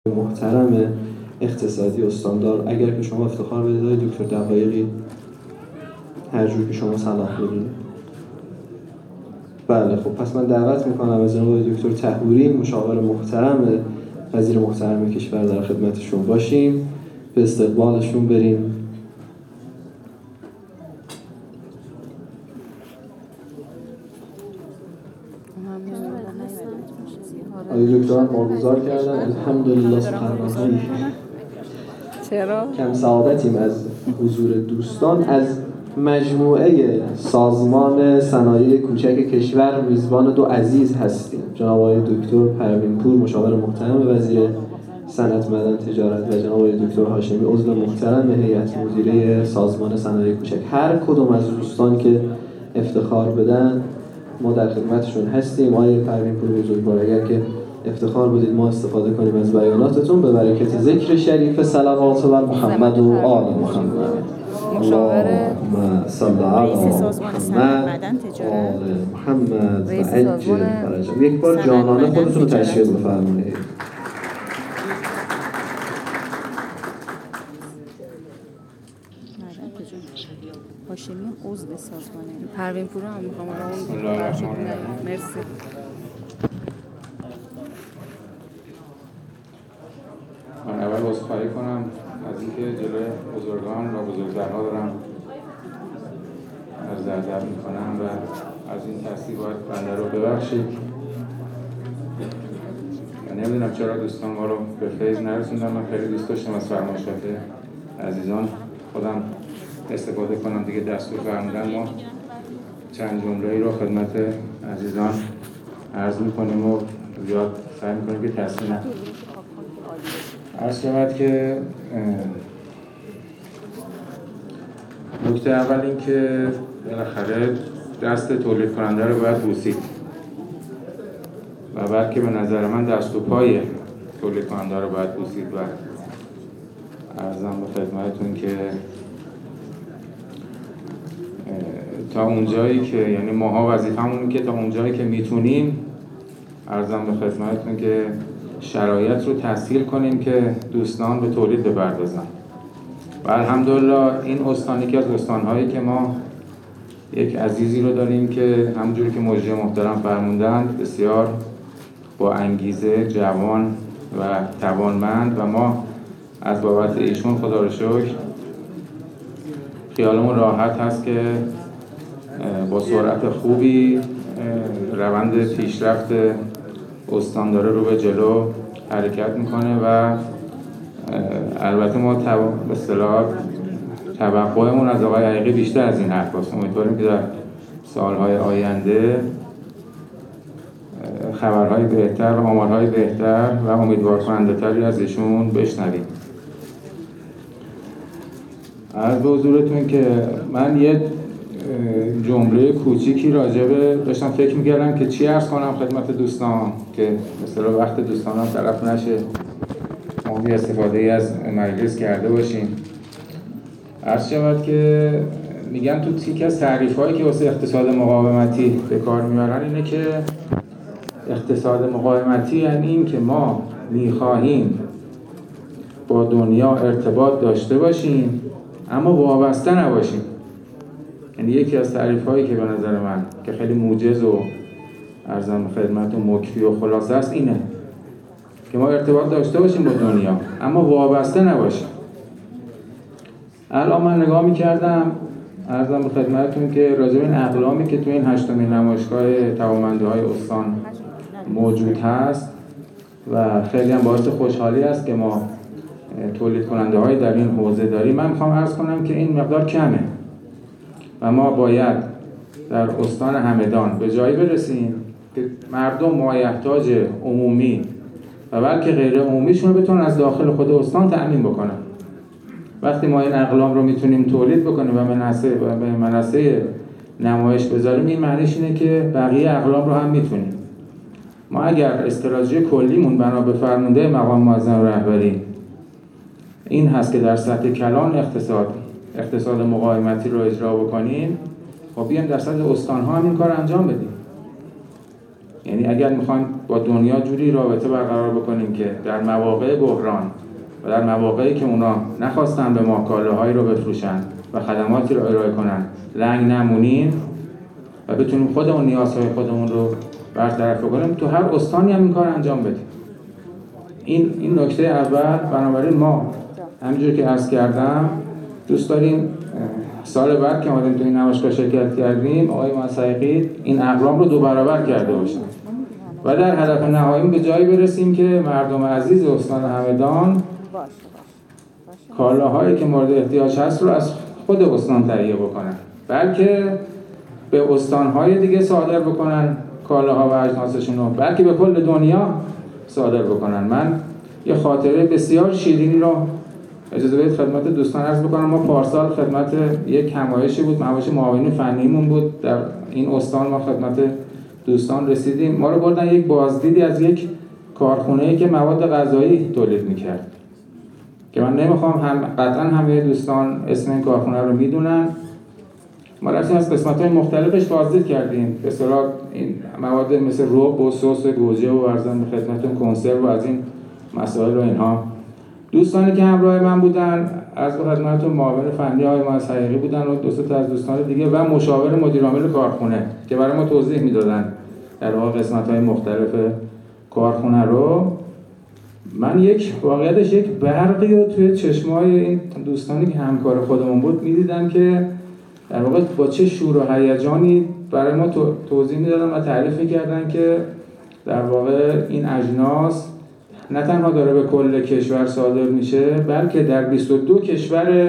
محترم اقتصادی استاندار، اگر که شما افتخار بدید دکتر دقایقی هر جور که شما صلاح بدونید. بله خب پس من دعوت میکنم از جناب دکتر طهوری مشاور محترم وزیر محترم کشور در خدمتشون باشیم، به استقبالشون بریم. آقای دکتران واگذار کردن الحمدلله سبحانالله. چرا؟ کم سعادتیم از حضور دوستان از مجموعه سازمان صنایع کوچک کشور. میزبان دو عزیز هستیم، جناب آقای دکتر پروین‌پور مشاور محترم وزیر صنعت معدن تجارت و جناب آقای دکتر هاشمی عضو محترم هیئت مدیره سازمان صنایع کوچک. هر کدوم از دوستان که افتخار بدن ما در خدمتشون هستیم. آقای پروین‌پور بزرگوار، اگر که افتخار بدید ما استفاده کنیم از بیاناتتون به برکت ذکر شریف صلوات و محمد و آل محمد. مشاور رئیس سازمان صنعت معدن تجارت محمد و عجل فرجم. یک بار جانانه خودتون رو تشریف بفرمایید. هاشمی عضو سازمان پروین‌پور هم میخوام اون مرسی. من اول عذرخواهی کنم از اینکه جلوی بزرگان و بزرگوارها دارم عرض ادب میکنم و از این تاثیر باید بنده رو ببخشید. من نمیدونم چرا دوستان ما رو به فیض نرسوندن. من خیلی دوست داشتم از فرمایشات عزیزان خودم استفاده کنم. دیگه دستور فرمودن ما چند جمله‌ای رو خدمت عزیزان عرض میکنیم و زیاد سعی میکنیم که تصحیح نکنیم. عرض شود که نکته اول این که بالاخره دست تولید کننده رو باید بوسید و بلکه به نظر من دست و پای تولید کننده رو باید بوسید و عرضم به خدمتتون که تا اونجایی که یعنی ماها وظیفه‌مون که تا اونجایی که میتونیم عرضم به خدمتتون که شرایط رو تسهیل کنیم که دوستان به تولید بپردازن. و الحمدلله این استانی که از استان‌هایی که ما یک عزیزی رو داریم که همونجوری که مجری محترم فرمودند بسیار با انگیزه، جوان و توانمند و ما از بابت ایشون خدا رو شکر خیالمون راحت هست که با سرعت خوبی روند پیشرفت استان داره رو به جلو حرکت میکنه و البته ما به اصطلاح توقعمون از آقای حقیقی بیشتر از این حرف هست. امیدواریم که در سالهای آینده خبرهای بهتر و آمارهای بهتر و امیدوارکننده تری از ایشون بشنویم. عرض به حضورتون که من یه جمله کوچیکی راجبه داشتم فکر می‌کردم که چی عرض کنم خدمت دوستان که مثلا وقت دوستان هم طرف نشه، ما یه استفاده از مجلس کرده باشیم. عرض شود که میگن تو یکی از تعریف‌هایی که واسه اقتصاد مقاومتی به کار میبرن اینه که اقتصاد مقاومتی یعنی این که ما میخواهیم با دنیا ارتباط داشته باشیم اما وابسته نباشیم. یعنی یکی از تعریف‌هایی که به نظر من که خیلی موجز و عرضم خدمت و مکفی و خلاصه است اینه که ما ارتباط داشته باشیم با دنیا اما وابسته نباشیم. الان من نگاه می‌کردم عرضم به خدمتتون که راجع به این اقلامی که تو این 8مین نمایشگاه توانمندی‌های استان موجود هست و خیلی هم باعث خوشحالی است که ما تولید کننده‌های در این حوزه داریم. من می‌خوام عرض کنم که این مقدار کمه و ما باید در استان همدان به جایی برسیم که مردم مایحتاج عمومی و بلکه غیر عمومیشون رو بتونن از داخل خود استان تأمین بکنن. وقتی ما این اقلام رو میتونیم تولید بکنیم و به منصه نمایش بذاریم این معنیش اینه که بقیه اقلام رو هم میتونیم. ما اگر استراتژی کلیمون بنا به فرمانده مقام معظم رهبری این هست که در سطح کلان اقتصاد مقاومتی رو اجرا بکنیم، خب بیایم در سطح استان‌ها هم این کار انجام بدیم. یعنی اگر میخوایم با دنیا جوری رابطه برقرار بکنیم که در مواقع بحران و در مواقعی که اونا نخواستن به ما کالاهایی رو بفروشن و خدماتی رو ارائه کنن لنگ نمونیم و بتونیم خودمون نیازهای خودمون رو برطرف کنیم، تو هر استانی هم این کار انجام بدیم. این نکته اول. بنابراین ما همینجور که عرض کردم دوست داریم سال بعد که اومدیم تو این نمایشگاه شرکت کردیم آقای موسعی این اقلام رو 2 برابر کرده باشن و در هدف نهایی به جایی برسیم که مردم عزیز استان همدان کالاهایی که مورد احتیاج هست رو از خود استان تهیه بکنن، بلکه به استانهای دیگه صادر بکنن کالاها و اجناسشون رو، بلکه به کل دنیا صادر بکنن. من یه خاطره بسیار شیرینی رو اجازه بدید خدمت دوستان عرض بکنم. ما پارسال خدمت یک همایشی بود، همایش معاونین فنیمون بود در این استان، ما خدمت دوستان رسیدیم. ما رو بردن یک بازدیدی از یک کارخونه‌ای که مواد غذایی تولید می‌کرد که من نمیخوام قطعا همه دوستان اسم این کارخونه رو میدونن. ما رفتیم از قسمت‌های مختلفش بازدید کردیم، به اصطلاح این مواد مثل رب و سس گوجه و ارزان به خدمتتون کنسرو و از این مسائل و اینها. دوستانی که همراه من بودن از خدمتتون معاون فنی آقای موسعی بودن و 2 تا از دوستان دیگه و مشاور مدیر عامل کارخونه که برای ما توضیح میدادن در واقع قسمت‌های مختلف کارخونه رو. من واقعیتش یک برقی رو توی چشمای این دوستانی که همکار خودمون بود میدیدم که در واقع با چه شور و هیجانی برای ما توضیح میدادن و تعریف میکردن که در واقع این اجناس نه تنها داره به کل کشور صادر میشه، بلکه در 22 کشور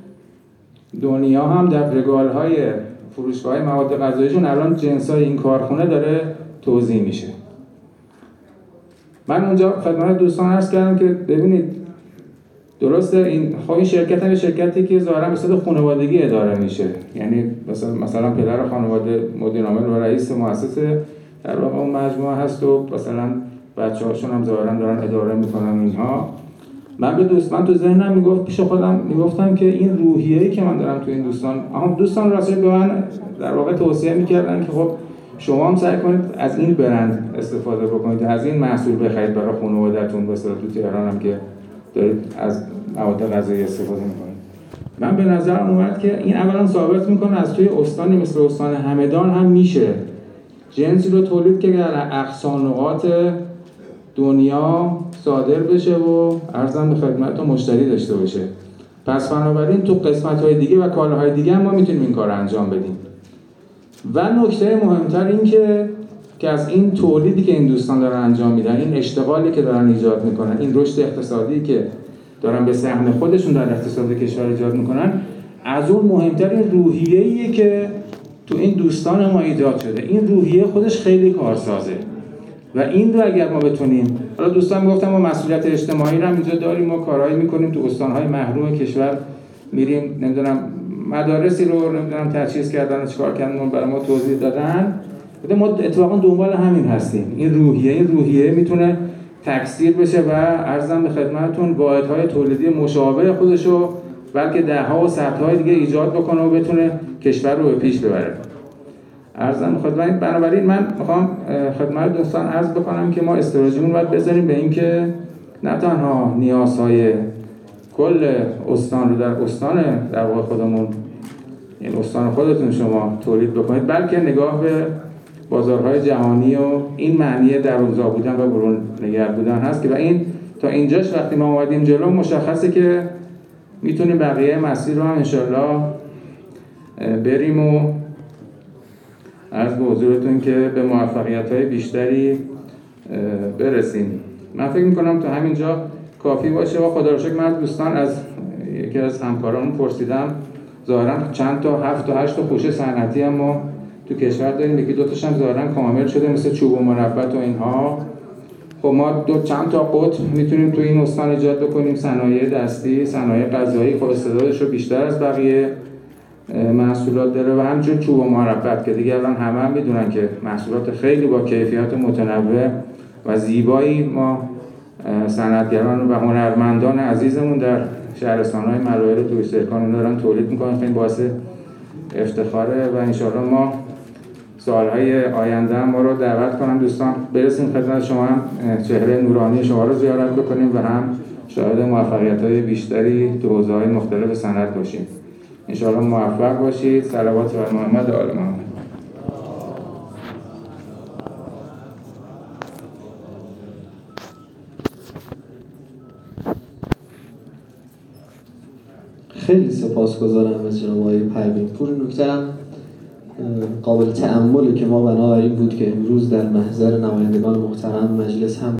دنیا هم در رگال‌های فروشگاه مواد غذاییشون الان جنسای این کارخونه داره توزیع میشه. من اونجا خدمت دوستان عرض کردم که ببینید درسته این شرکت هم شرکتی که ظاهرا به صورت خانوادگی اداره میشه، یعنی مثلا پدر خانواده مدیر عامل و رئیس مؤسسه در واقع اون مجموعه هست و مثلا بچه‌هاشون هم ظاهرا دارن اداره میکنن اینها. من به دوستان تو ذهنم میگفت پیش خودم میگفتم که این روحیه‌ای که من دارم تو این دوستان راستش به من در واقع توصیه میکردن که خب شما هم سعی کنید از این برند استفاده بکنید، از این محصول بخرید برای خانواده‌تون، مثلا تو تهران هم که دارید از مواد غذایی استفاده میکنید. من به نظرم اومد که این اولا ثابت میکنه از توی استانی مثل استان همدان هم میشه جنسی رو تولید که در اقصا نقاط دنیا صادر بشه و ارزم به خدمت و مشتری داشته باشه. پس بنابراین تو قسمت‌های دیگه و کالاهای دیگه هم ما میتونیم این کار انجام بدیم. و نکته مهمتر این که از این تولیدی که این دوستان دارن انجام میدن، این اشتغالی که دارن ایجاد میکنن، این رشد اقتصادی که دارن به سهم خودشون در اقتصاد کشور ایجاد میکنن، از اون مهمترین روحیه‌ایه که تو این دوستان ما ایجاد شده. این روحیه خودش خیلی کارسازه و این رو اگر ما بتونیم، حالا دوستان گفتم ما مسئولیت اجتماعی رو هم اینجا داریم، ما کارهایی میکنیم تو استان‌های محروم کشور، میریم نمیدونم مدارسی رو نمیدونم تجهیز کردن و چیکار کردن برای ما توضیح دادن. ما اتفاقا دنبال همین هستیم. این روحیه میتونه تکثیر بشه و ارزم به خدمتتون واحدهای تولیدی مشابه خودشو بلکه ده‌ها و صدها دیگه ایجاد بکنه و بتونه کشور رو به پیش ببره. ارزم خدمت بنابراین من میخوام خدمت دوستان عرض بکنم که ما استراتژیمون باید بذاریم به این که نه تنها نیازهای کل استان رو در استان در واقع خودمون، این استان خودتون شما تولید بکنید، بلکه نگاه به بازارهای جهانی و این معنی درونزا بودن و برون نگر بودن هست که و این تا اینجاش وقتی ما اومدیم جلو مشخصه که میتونیم بقیه مسیر رو هم انشالله بریم و عرض به حضورتون که به موفقیت‌های بیشتری برسیم. من فکر میکنم تا همینجا کافی باشه و خدا رو شکر من دوستان از یکی از همکاران پرسیدم ظاهرا چند تا 7 تا 8 تا خوشه صنعتی هم ما تو کشور داریم، یکی 2 تاش هم ظاهرا کامل شده مثل چوب و مربت و اینها. خب ما چند تا قطب میتونیم تو این استان ایجاد بکنیم، صنایع دستی، صنایع غذایی، خب استعدادش رو بیشتر از بقیه محصولات داره و همچنین چوب و مربت که دیگه الان همه هم میدونن که محصولات خیلی با کیفیت متنوع و زیبایی ما صنعتگران و هنرمندان عزیزمون در شهرستان‌های مراحل توریست ارکان دارن تولید میکنن. خیلی باعث افتخاره و انشاءالله ما سالهای آینده هم ما رو دعوت کنم دوستان برسیم خدمت شما، هم چهره نورانی شما رو زیارت بکنیم و هم شاهد موفقیت‌های بیشتری تو حوزه‌های مختلف صنعت باشیم. انشاءالله موفق باشید. صلوات بر محمد و آل محمد. خیلی سپاسگزارم از جناب آقای پروین‌پور. نکته هم قابل تأمله که ما بنابراین بود که امروز در محضر نمایندگان محترم مجلس هم